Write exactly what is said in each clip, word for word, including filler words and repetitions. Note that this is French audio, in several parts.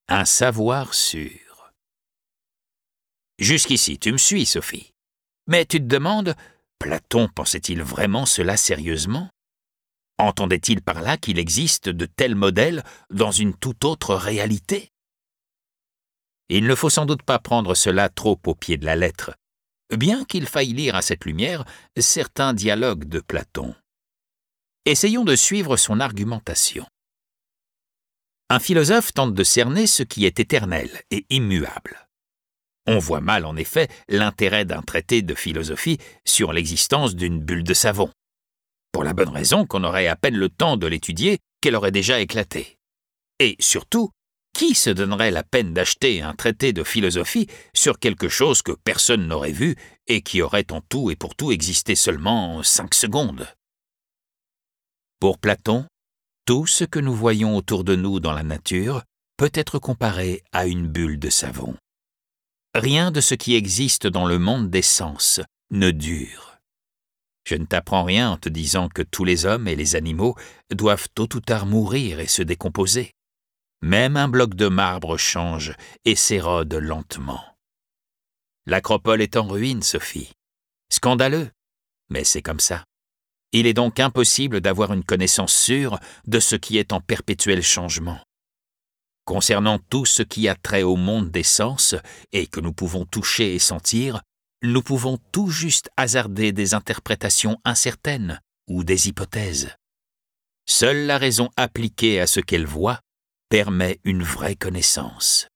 Un savoir sûr. Jusqu'ici, tu me suis, Sophie. Mais tu te demandes, Platon pensait-il vraiment cela sérieusement? Entendait-il par là qu'il existe de tels modèles dans une toute autre réalité? Il ne faut sans doute pas prendre cela trop au pied de la lettre, bien qu'il faille lire à cette lumière certains dialogues de Platon. Essayons de suivre son argumentation. Un philosophe tente de cerner ce qui est éternel et immuable. On voit mal, en effet, l'intérêt d'un traité de philosophie sur l'existence d'une bulle de savon, pour la bonne raison qu'on aurait à peine le temps de l'étudier qu'elle aurait déjà éclaté. Et surtout, qui se donnerait la peine d'acheter un traité de philosophie sur quelque chose que personne n'aurait vu et qui aurait en tout et pour tout existé seulement cinq secondes? Pour Platon, tout ce que nous voyons autour de nous dans la nature peut être comparé à une bulle de savon. Rien de ce qui existe dans le monde des sens ne dure. Je ne t'apprends rien en te disant que tous les hommes et les animaux doivent tôt ou tard mourir et se décomposer. Même un bloc de marbre change et s'érode lentement. L'Acropole est en ruine, Sophie. Scandaleux, mais c'est comme ça. Il est donc impossible d'avoir une connaissance sûre de ce qui est en perpétuel changement. Concernant tout ce qui a trait au monde des sens et que nous pouvons toucher et sentir, nous pouvons tout juste hasarder des interprétations incertaines ou des hypothèses. Seule la raison appliquée à ce qu'elle voit permet une vraie connaissance.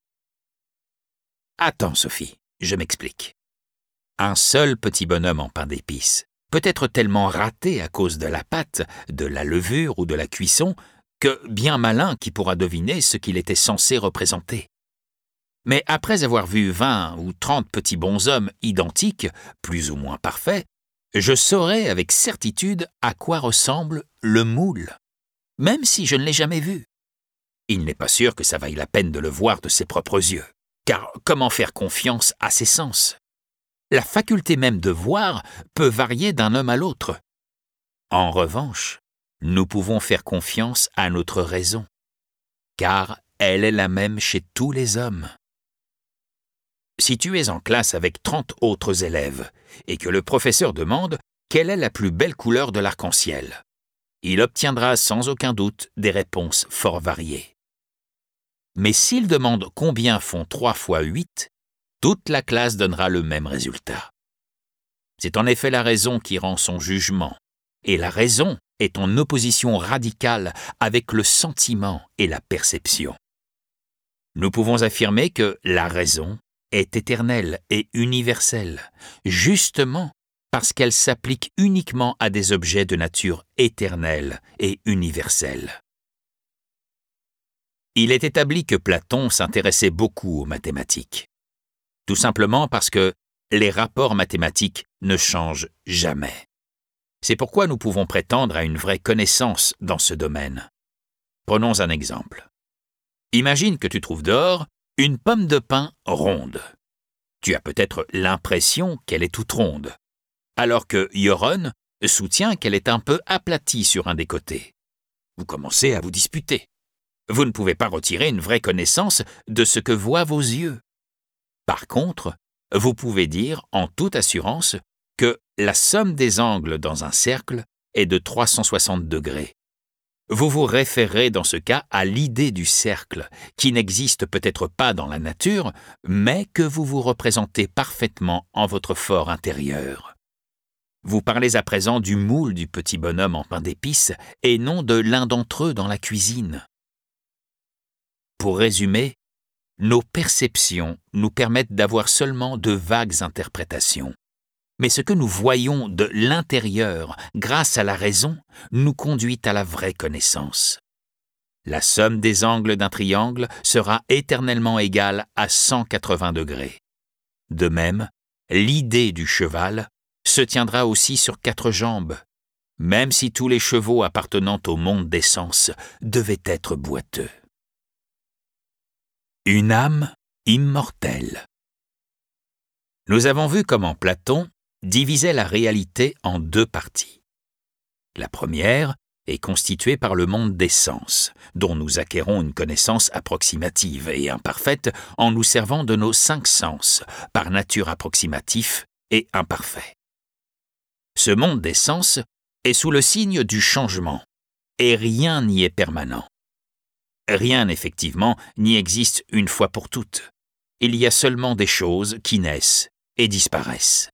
Attends, Sophie, je m'explique. Un seul petit bonhomme en pain d'épices peut être tellement raté à cause de la pâte, de la levure ou de la cuisson que bien malin qui pourra deviner ce qu'il était censé représenter. Mais après avoir vu vingt ou trente petits bonshommes identiques, plus ou moins parfaits, je saurai avec certitude à quoi ressemble le moule, même si je ne l'ai jamais vu. Il n'est pas sûr que ça vaille la peine de le voir de ses propres yeux, car comment faire confiance à ses sens? La faculté même de voir peut varier d'un homme à l'autre. En revanche, nous pouvons faire confiance à notre raison, car elle est la même chez tous les hommes. Si tu es en classe avec trente autres élèves et que le professeur demande quelle est la plus belle couleur de l'arc-en-ciel, il obtiendra sans aucun doute des réponses fort variées. Mais s'il demande combien font trois fois huit, toute la classe donnera le même résultat. C'est en effet la raison qui rend son jugement, et la raison est en opposition radicale avec le sentiment et la perception. Nous pouvons affirmer que la raison est éternelle et universelle, justement parce qu'elle s'applique uniquement à des objets de nature éternelle et universelle. Il est établi que Platon s'intéressait beaucoup aux mathématiques, tout simplement parce que les rapports mathématiques ne changent jamais. C'est pourquoi nous pouvons prétendre à une vraie connaissance dans ce domaine. Prenons un exemple. Imagine que tu trouves dehors une pomme de pin ronde. Tu as peut-être l'impression qu'elle est toute ronde, alors que Yoron soutient qu'elle est un peu aplatie sur un des côtés. Vous commencez à vous disputer. Vous ne pouvez pas retirer une vraie connaissance de ce que voient vos yeux. Par contre, vous pouvez dire en toute assurance que la somme des angles dans un cercle est de trois cent soixante degrés. Vous vous référez dans ce cas à l'idée du cercle, qui n'existe peut-être pas dans la nature, mais que vous vous représentez parfaitement en votre fort intérieur. Vous parlez à présent du moule du petit bonhomme en pain d'épices et non de l'un d'entre eux dans la cuisine. Pour résumer, nos perceptions nous permettent d'avoir seulement de vagues interprétations. Mais ce que nous voyons de l'intérieur grâce à la raison nous conduit à la vraie connaissance. La somme des angles d'un triangle sera éternellement égale à cent quatre-vingts degrés. De même, l'idée du cheval se tiendra aussi sur quatre jambes, même si tous les chevaux appartenant au monde des sens devaient être boiteux. Une âme immortelle. Nous avons vu comment Platon divisait la réalité en deux parties. La première est constitué par le monde des sens, dont nous acquérons une connaissance approximative et imparfaite en nous servant de nos cinq sens, par nature approximatifs et imparfaits. Ce monde des sens est sous le signe du changement, et rien n'y est permanent. Rien, effectivement, n'y existe une fois pour toutes. Il y a seulement des choses qui naissent et disparaissent.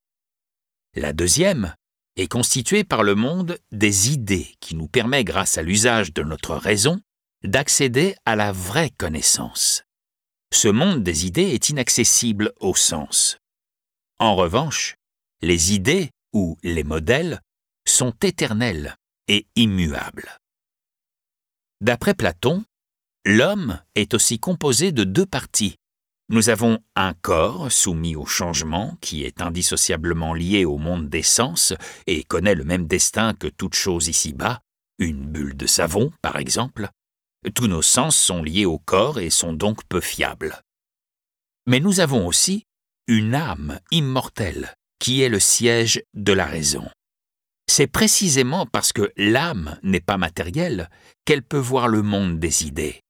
La deuxième est constituée par le monde des idées qui nous permet, grâce à l'usage de notre raison, d'accéder à la vraie connaissance. Ce monde des idées est inaccessible au sens. En revanche, les idées ou les modèles sont éternels et immuables. D'après Platon, l'homme est aussi composé de deux parties. Nous avons un corps soumis au changement qui est indissociablement lié au monde des sens et connaît le même destin que toute chose ici-bas, une bulle de savon par exemple. Tous nos sens sont liés au corps et sont donc peu fiables. Mais nous avons aussi une âme immortelle qui est le siège de la raison. C'est précisément parce que l'âme n'est pas matérielle qu'elle peut voir le monde des idées.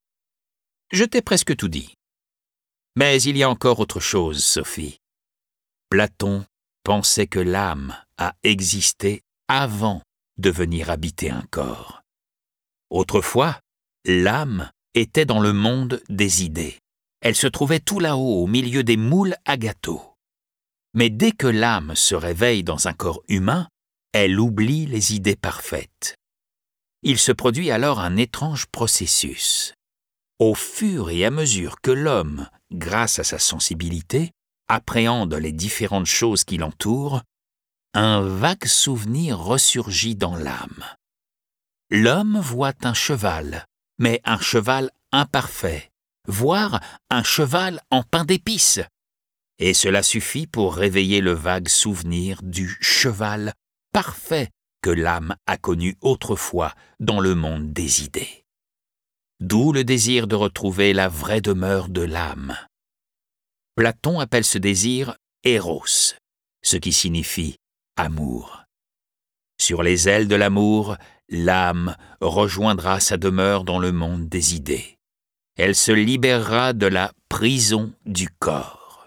Je t'ai presque tout dit. Mais il y a encore autre chose, Sophie. Platon pensait que l'âme a existé avant de venir habiter un corps. Autrefois, l'âme était dans le monde des idées. Elle se trouvait tout là-haut, au milieu des moules à gâteaux. Mais dès que l'âme se réveille dans un corps humain, elle oublie les idées parfaites. Il se produit alors un étrange processus. Au fur et à mesure que l'homme, grâce à sa sensibilité, appréhende les différentes choses qui l'entourent, un vague souvenir ressurgit dans l'âme. L'homme voit un cheval, mais un cheval imparfait, voire un cheval en pain d'épices. Et cela suffit pour réveiller le vague souvenir du cheval parfait que l'âme a connu autrefois dans le monde des idées. D'où le désir de retrouver la vraie demeure de l'âme. Platon appelle ce désir Eros, ce qui signifie amour. Sur les ailes de l'amour, l'âme rejoindra sa demeure dans le monde des idées. Elle se libérera de la prison du corps.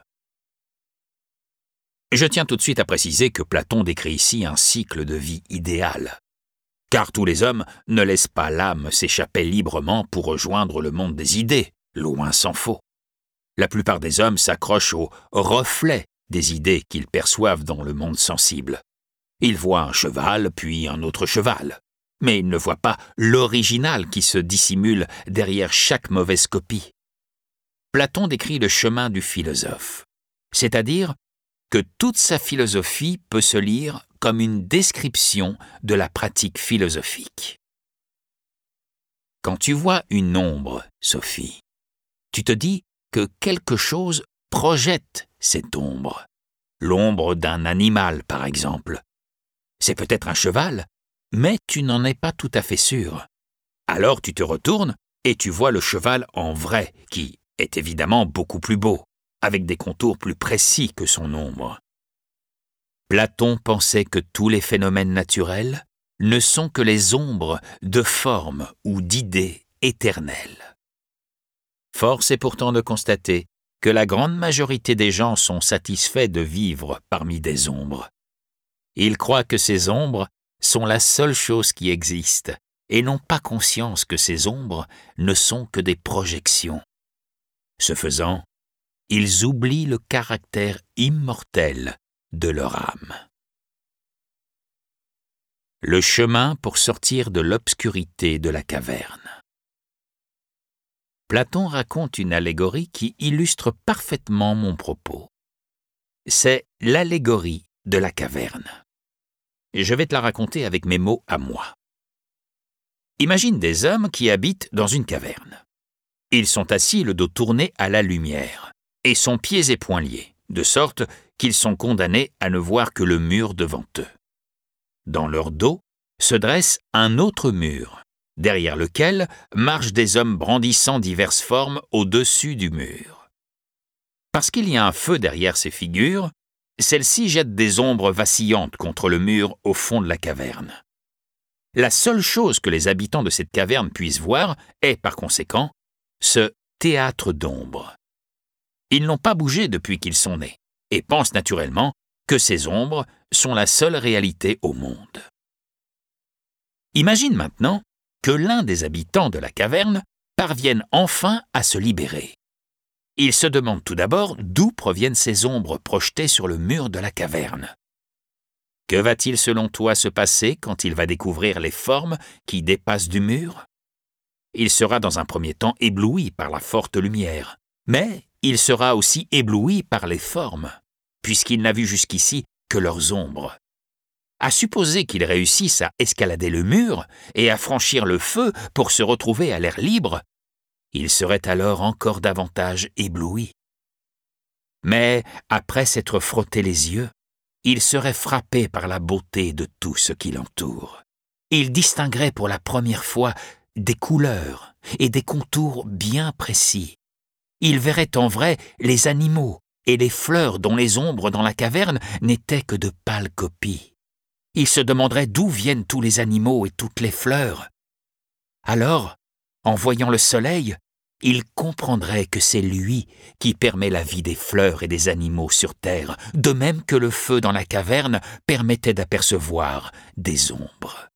Je tiens tout de suite à préciser que Platon décrit ici un cycle de vie idéal. Car tous les hommes ne laissent pas l'âme s'échapper librement pour rejoindre le monde des idées, loin s'en faut. La plupart des hommes s'accrochent au reflet des idées qu'ils perçoivent dans le monde sensible. Ils voient un cheval, puis un autre cheval, mais ils ne voient pas l'original qui se dissimule derrière chaque mauvaise copie. Platon décrit le chemin du philosophe, c'est-à-dire que toute sa philosophie peut se lire comme une description de la pratique philosophique. Quand tu vois une ombre, Sophie, tu te dis que quelque chose projette cette ombre. L'ombre d'un animal, par exemple. C'est peut-être un cheval, mais tu n'en es pas tout à fait sûr. Alors tu te retournes et tu vois le cheval en vrai, qui est évidemment beaucoup plus beau, avec des contours plus précis que son ombre. Platon pensait que tous les phénomènes naturels ne sont que les ombres de formes ou d'idées éternelles. Force est pourtant de constater que la grande majorité des gens sont satisfaits de vivre parmi des ombres. Ils croient que ces ombres sont la seule chose qui existe et n'ont pas conscience que ces ombres ne sont que des projections. Ce faisant, ils oublient le caractère immortel de leur âme. Le chemin pour sortir de l'obscurité de la caverne. Platon raconte une allégorie qui illustre parfaitement mon propos. C'est l'allégorie de la caverne. Je vais te la raconter avec mes mots à moi. Imagine des hommes qui habitent dans une caverne. Ils sont assis le dos tourné à la lumière et sont pieds et poings liés, de sorte qu'ils sont condamnés à ne voir que le mur devant eux. Dans leur dos se dresse un autre mur, derrière lequel marchent des hommes brandissant diverses formes au-dessus du mur. Parce qu'il y a un feu derrière ces figures, celles-ci jettent des ombres vacillantes contre le mur au fond de la caverne. La seule chose que les habitants de cette caverne puissent voir est, par conséquent, ce théâtre d'ombres. Ils n'ont pas bougé depuis qu'ils sont nés et pensent naturellement que ces ombres sont la seule réalité au monde. Imagine maintenant que l'un des habitants de la caverne parvienne enfin à se libérer. Il se demande tout d'abord d'où proviennent ces ombres projetées sur le mur de la caverne. Que va-t-il selon toi se passer quand il va découvrir les formes qui dépassent du mur? Il sera dans un premier temps ébloui par la forte lumière, mais il sera aussi ébloui par les formes, puisqu'il n'a vu jusqu'ici que leurs ombres. À supposer qu'il réussisse à escalader le mur et à franchir le feu pour se retrouver à l'air libre, il serait alors encore davantage ébloui. Mais après s'être frotté les yeux, il serait frappé par la beauté de tout ce qui l'entoure. Il distinguerait pour la première fois des couleurs et des contours bien précis. Il verrait en vrai les animaux et les fleurs dont les ombres dans la caverne n'étaient que de pâles copies. Il se demanderait d'où viennent tous les animaux et toutes les fleurs. Alors, en voyant le soleil, il comprendrait que c'est lui qui permet la vie des fleurs et des animaux sur terre, de même que le feu dans la caverne permettait d'apercevoir des ombres.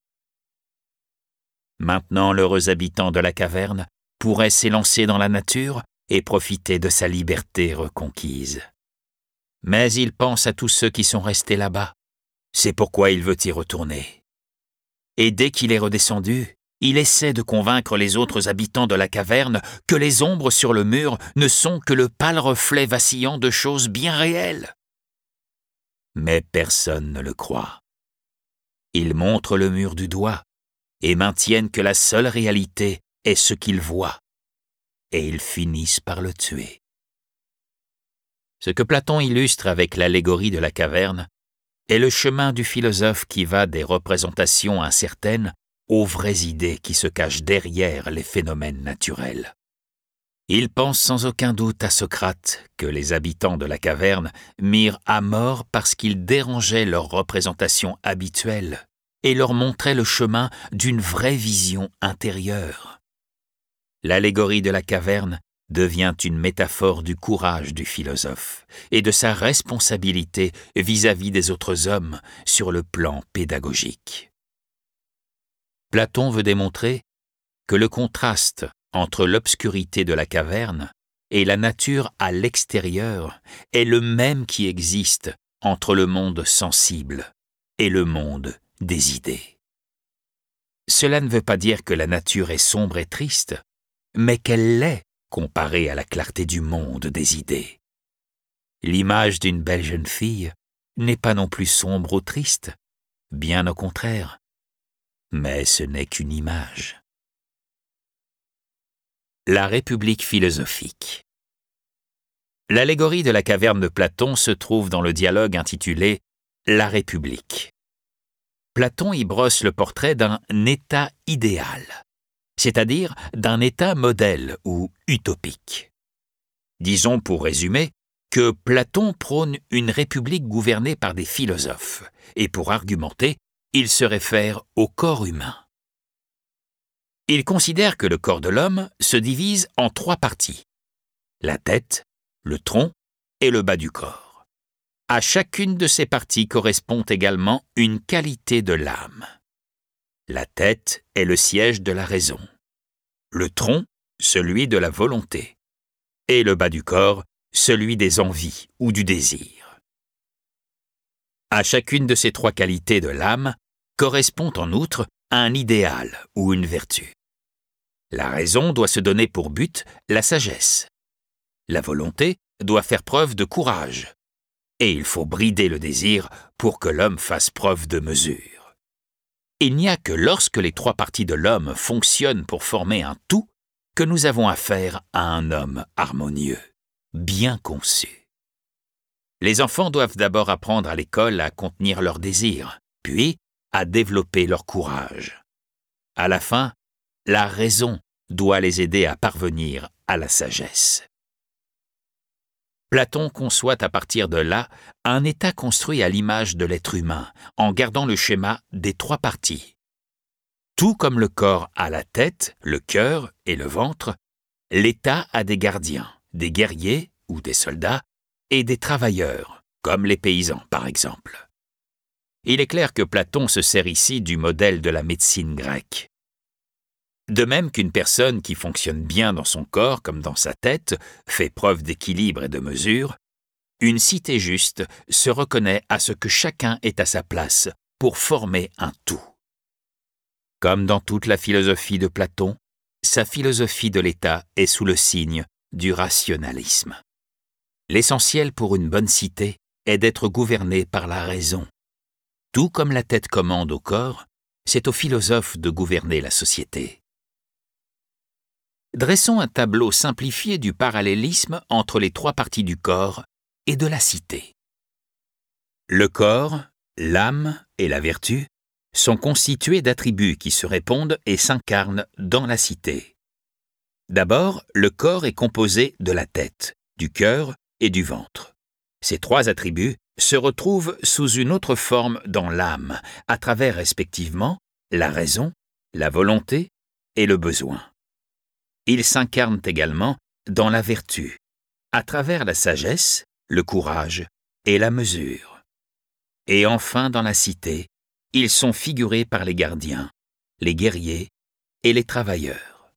Maintenant, l'heureux habitant de la caverne pourrait s'élancer dans la nature et profiter de sa liberté reconquise. Mais il pense à tous ceux qui sont restés là-bas. C'est pourquoi il veut y retourner. Et dès qu'il est redescendu, il essaie de convaincre les autres habitants de la caverne que les ombres sur le mur ne sont que le pâle reflet vacillant de choses bien réelles. Mais personne ne le croit. Ils montrent le mur du doigt et maintiennent que la seule réalité est ce qu'ils voient, et ils finissent par le tuer. Ce que Platon illustre avec l'allégorie de la caverne est le chemin du philosophe qui va des représentations incertaines aux vraies idées qui se cachent derrière les phénomènes naturels. Il pense sans aucun doute à Socrate que les habitants de la caverne mirent à mort parce qu'ils dérangeaient leurs représentations habituelles et leur montraient le chemin d'une vraie vision intérieure. L'allégorie de la caverne devient une métaphore du courage du philosophe et de sa responsabilité vis-à-vis des autres hommes sur le plan pédagogique. Platon veut démontrer que le contraste entre l'obscurité de la caverne et la nature à l'extérieur est le même qui existe entre le monde sensible et le monde des idées. Cela ne veut pas dire que la nature est sombre et triste, mais qu'elle l'est comparée à la clarté du monde des idées. L'image d'une belle jeune fille n'est pas non plus sombre ou triste, bien au contraire, mais ce n'est qu'une image. La République philosophique. L'allégorie de la caverne de Platon se trouve dans le dialogue intitulé « La République ». Platon y brosse le portrait d'un état idéal, c'est-à-dire d'un état modèle ou utopique. Disons pour résumer que Platon prône une république gouvernée par des philosophes, et pour argumenter, il se réfère au corps humain. Il considère que le corps de l'homme se divise en trois parties, la tête, le tronc et le bas du corps. À chacune de ces parties correspond également une qualité de l'âme. La tête est le siège de la raison, le tronc, celui de la volonté, et le bas du corps, celui des envies ou du désir. À chacune de ces trois qualités de l'âme correspond en outre un idéal ou une vertu. La raison doit se donner pour but la sagesse. La volonté doit faire preuve de courage. Et il faut brider le désir pour que l'homme fasse preuve de mesure. Il n'y a que lorsque les trois parties de l'homme fonctionnent pour former un tout que nous avons affaire à un homme harmonieux, bien conçu. Les enfants doivent d'abord apprendre à l'école à contenir leurs désirs, puis à développer leur courage. À la fin, la raison doit les aider à parvenir à la sagesse. Platon conçoit à partir de là un état construit à l'image de l'être humain, en gardant le schéma des trois parties. Tout comme le corps a la tête, le cœur et le ventre, l'État a des gardiens, des guerriers ou des soldats et des travailleurs, comme les paysans par exemple. Il est clair que Platon se sert ici du modèle de la médecine grecque. De même qu'une personne qui fonctionne bien dans son corps comme dans sa tête fait preuve d'équilibre et de mesure, une cité juste se reconnaît à ce que chacun est à sa place pour former un tout. Comme dans toute la philosophie de Platon, sa philosophie de l'État est sous le signe du rationalisme. L'essentiel pour une bonne cité est d'être gouverné par la raison. Tout comme la tête commande au corps, c'est aux philosophes de gouverner la société. Dressons un tableau simplifié du parallélisme entre les trois parties du corps et de la cité. Le corps, l'âme et la vertu sont constitués d'attributs qui se répondent et s'incarnent dans la cité. D'abord, le corps est composé de la tête, du cœur et du ventre. Ces trois attributs se retrouvent sous une autre forme dans l'âme, à travers respectivement la raison, la volonté et le besoin. Ils s'incarnent également dans la vertu, à travers la sagesse, le courage et la mesure. Et enfin dans la cité, ils sont figurés par les gardiens, les guerriers et les travailleurs.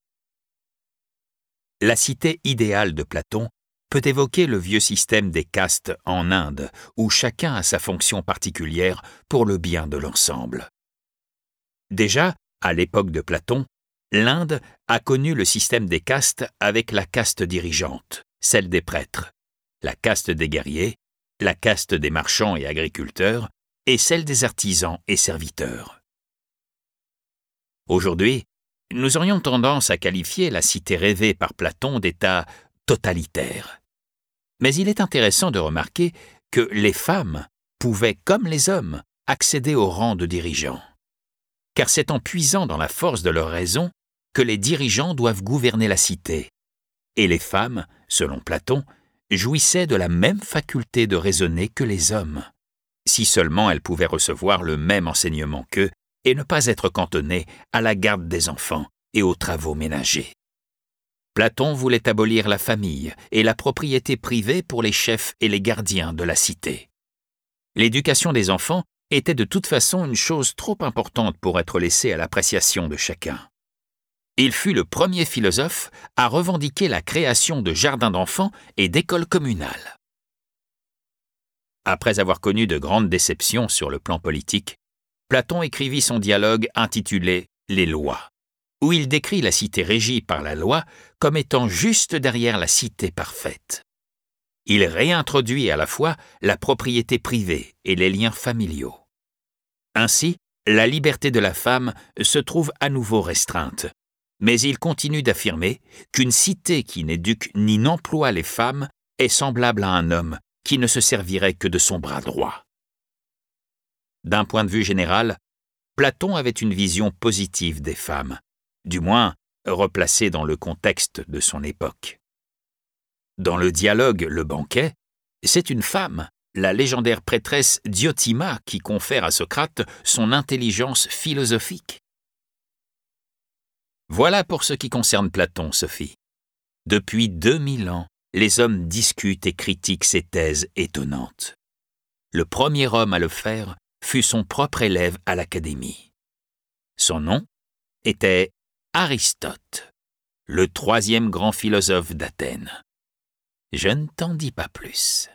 La cité idéale de Platon peut évoquer le vieux système des castes en Inde, où chacun a sa fonction particulière pour le bien de l'ensemble. Déjà, à l'époque de Platon, l'Inde a connu le système des castes avec la caste dirigeante, celle des prêtres, la caste des guerriers, la caste des marchands et agriculteurs, et celle des artisans et serviteurs. Aujourd'hui, nous aurions tendance à qualifier la cité rêvée par Platon d'état totalitaire. Mais il est intéressant de remarquer que les femmes pouvaient, comme les hommes, accéder au rang de dirigeants. Car c'est en puisant dans la force de leur raison que les dirigeants doivent gouverner la cité. Et les femmes, selon Platon, jouissaient de la même faculté de raisonner que les hommes, si seulement elles pouvaient recevoir le même enseignement qu'eux et ne pas être cantonnées à la garde des enfants et aux travaux ménagers. Platon voulait abolir la famille et la propriété privée pour les chefs et les gardiens de la cité. L'éducation des enfants était de toute façon une chose trop importante pour être laissée à l'appréciation de chacun. Il fut le premier philosophe à revendiquer la création de jardins d'enfants et d'écoles communales. Après avoir connu de grandes déceptions sur le plan politique, Platon écrivit son dialogue intitulé « Les lois », où il décrit la cité régie par la loi comme étant juste derrière la cité parfaite. Il réintroduit à la fois la propriété privée et les liens familiaux. Ainsi, la liberté de la femme se trouve à nouveau restreinte, mais il continue d'affirmer qu'une cité qui n'éduque ni n'emploie les femmes est semblable à un homme qui ne se servirait que de son bras droit. D'un point de vue général, Platon avait une vision positive des femmes, du moins replacée dans le contexte de son époque. Dans le dialogue Le banquet, c'est une femme, la légendaire prêtresse Diotima, qui confère à Socrate son intelligence philosophique. Voilà pour ce qui concerne Platon, Sophie. Depuis deux mille ans, les hommes discutent et critiquent ces thèses étonnantes. Le premier homme à le faire fut son propre élève à l'Académie. Son nom était Aristote, le troisième grand philosophe d'Athènes. Je ne t'en dis pas plus.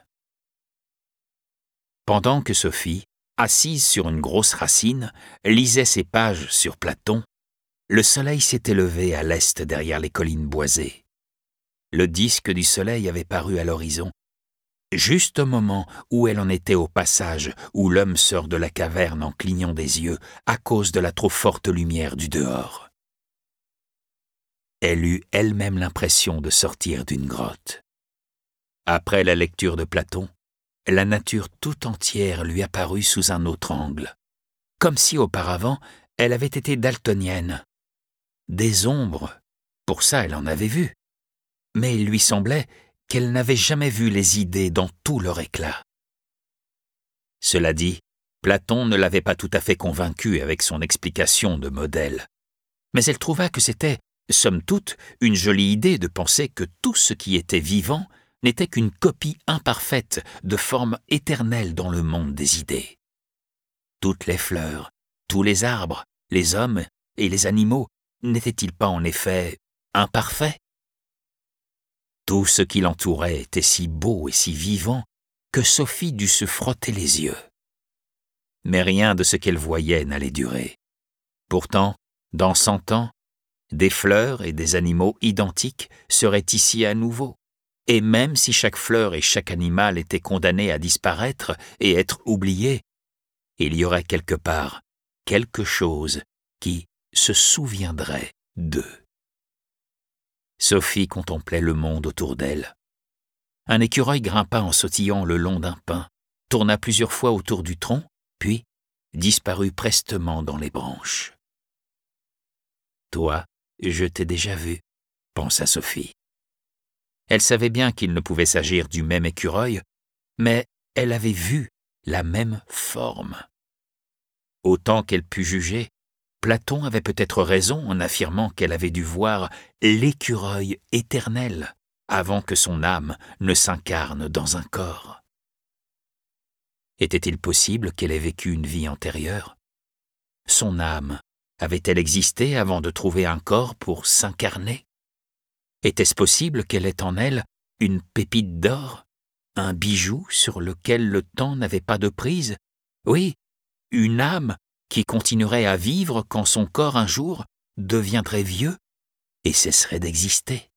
Pendant que Sophie, assise sur une grosse racine, lisait ses pages sur Platon, le soleil s'était levé à l'est derrière les collines boisées. Le disque du soleil avait paru à l'horizon, juste au moment où elle en était au passage où l'homme sort de la caverne en clignant des yeux à cause de la trop forte lumière du dehors. Elle eut elle-même l'impression de sortir d'une grotte. Après la lecture de Platon, la nature tout entière lui apparut sous un autre angle, comme si auparavant elle avait été daltonienne. Des ombres, pour ça elle en avait vu, mais il lui semblait qu'elle n'avait jamais vu les idées dans tout leur éclat. Cela dit, Platon ne l'avait pas tout à fait convaincue avec son explication de modèle. Mais elle trouva que c'était, somme toute, une jolie idée de penser que tout ce qui était vivant n'était qu'une copie imparfaite de forme éternelle dans le monde des idées. Toutes les fleurs, tous les arbres, les hommes et les animaux n'étaient-ils pas en effet imparfaits? Tout ce qui l'entourait était si beau et si vivant que Sophie dut se frotter les yeux. Mais rien de ce qu'elle voyait n'allait durer. Pourtant, dans cent ans, des fleurs et des animaux identiques seraient ici à nouveau. Et même si chaque fleur et chaque animal étaient condamnés à disparaître et être oubliés, il y aurait quelque part quelque chose qui se souviendrait d'eux. Sophie contemplait le monde autour d'elle. Un écureuil grimpa en sautillant le long d'un pin, tourna plusieurs fois autour du tronc, puis disparut prestement dans les branches. « Toi, je t'ai déjà vu, » pensa Sophie. Elle savait bien qu'il ne pouvait s'agir du même écureuil, mais elle avait vu la même forme. Autant qu'elle put juger, Platon avait peut-être raison en affirmant qu'elle avait dû voir l'écureuil éternel avant que son âme ne s'incarne dans un corps. Était-il possible qu'elle ait vécu une vie antérieure? Son âme avait-elle existé avant de trouver un corps pour s'incarner? Était-ce possible qu'elle ait en elle une pépite d'or, un bijou sur lequel le temps n'avait pas de prise? Oui, une âme qui continuerait à vivre quand son corps un jour deviendrait vieux et cesserait d'exister.